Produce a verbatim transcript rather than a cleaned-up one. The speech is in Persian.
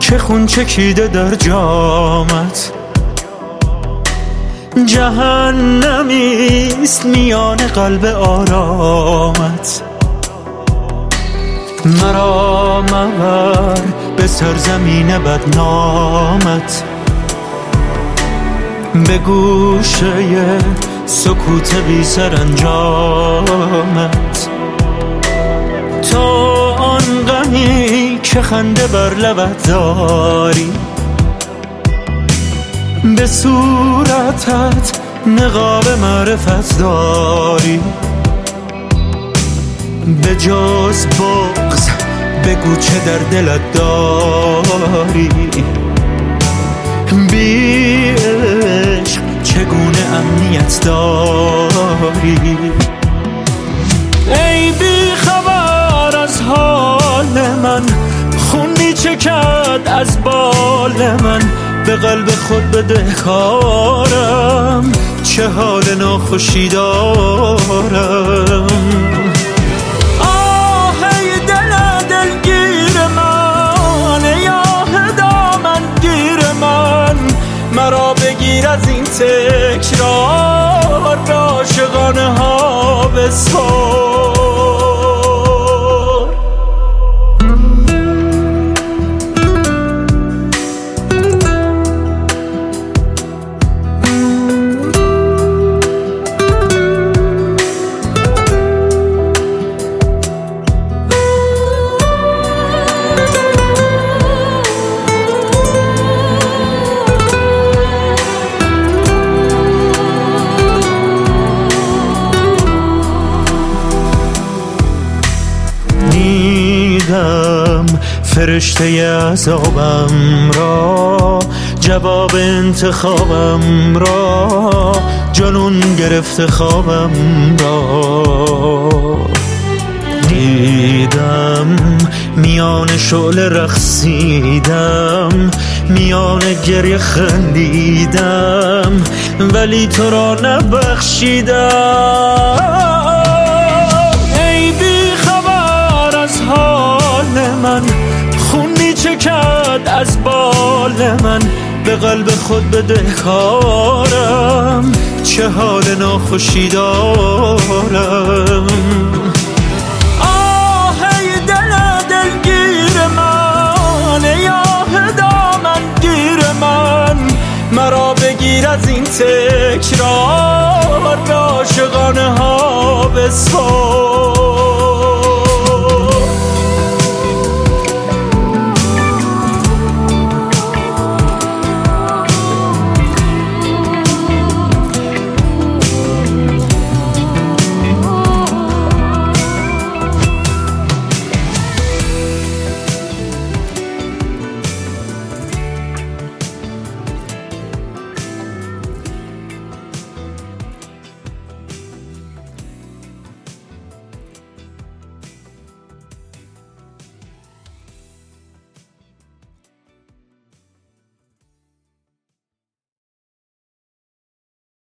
که خون چکیده در جامت، جهنمیست میان قلب آرامت. مرا مبر به سرزمین بدنامت، به گوشه سکوت بی سرانجامت. تا آن غمی که خنده بر لبت داری، به صورتت نقاب معرفت داری. به جز بغض بگو چه در دلت داری، بی عشق چگونه امنیت داری. ای بی خبر از حال من، خونی چکد از بال من. به قلب خود بدهکارم، چه حال ناخوشی دارم. آه ای دل دلگیر من، ای آه دامن گیر من. مرا بگیر از این تکرار، به عاشقانه ها بسپار. فرشته عذابم را، جواب انتخابم را، جنون گرفته خوابم را. دیدم میان شعله رقصیدم، میان گریه خندیدم، ولی تو را نبخشیدم. ای بی خبر از حال من، خونی چکد از بال من. به قلب خود بدهکارم، چه حال ناخوشی دارم. آه ای دل دلگیر من، ای آه دامن گیر من. مرا بگیر از این تکرار، به عاشقانه ها بسپار.